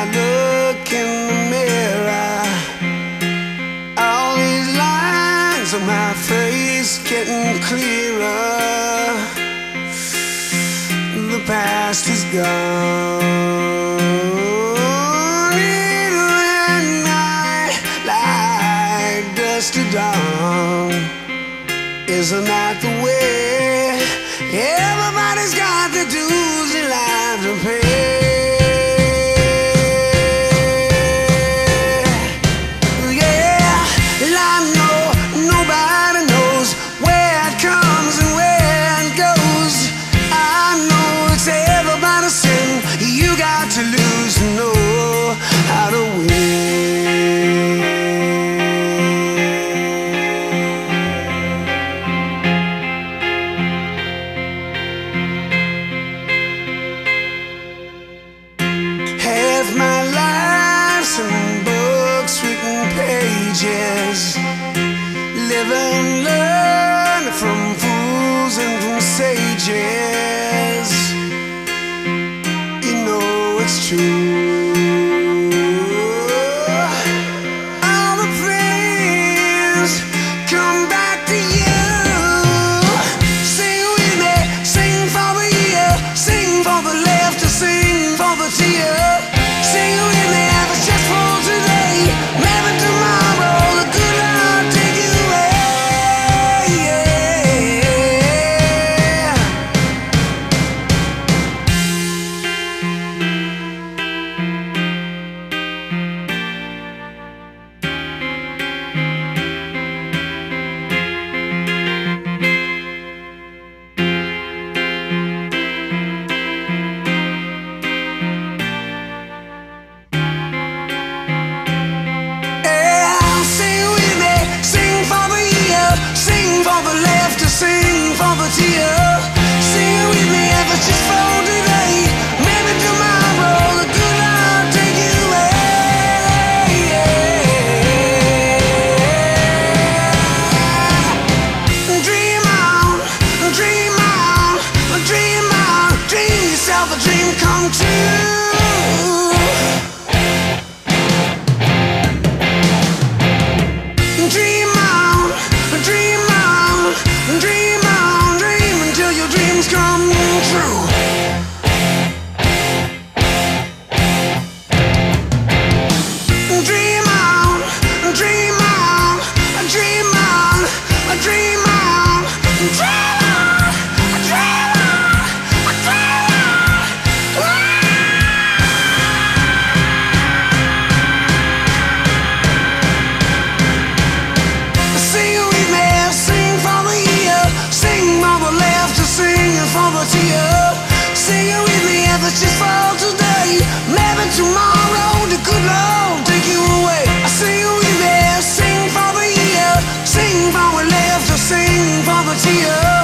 look in the mirror, all these lines on my face getting clearer. The past is gone, and night like dust to dawn. Isn't that the way? Everybody's got the dues in life to pay. Yeah, and I know nobody knows where it comes and where it goes. I know it's everybody's sin. You got to lose to know how to win. Half my life's in books, written pages. Live and learn from fools and from sages. You know it's true. All the things come back to you. Sing with me, sing for the year, sing for the laughter, sing for the tear. Sing with me if it's just for today. Maybe tomorrow the good Lord take you away. Sing for the tear. Sing with me if it's just for today. Maybe tomorrow the good Lord take you away. Dream on, dream on, dream on. Dream yourself a dream come true. Dream on, dream on, dream on, dream until your dreams come true. Dream on, dream on, dream on, dream on, dream on, dream on, dream on. Sing with me, sing for the year, sing for the laughter, sing for the tear. Sing it with me if it's just for today. Maybe tomorrow the good Lord take you away. Sing with me, sing for the year, sing for the laughter, sing for the tear.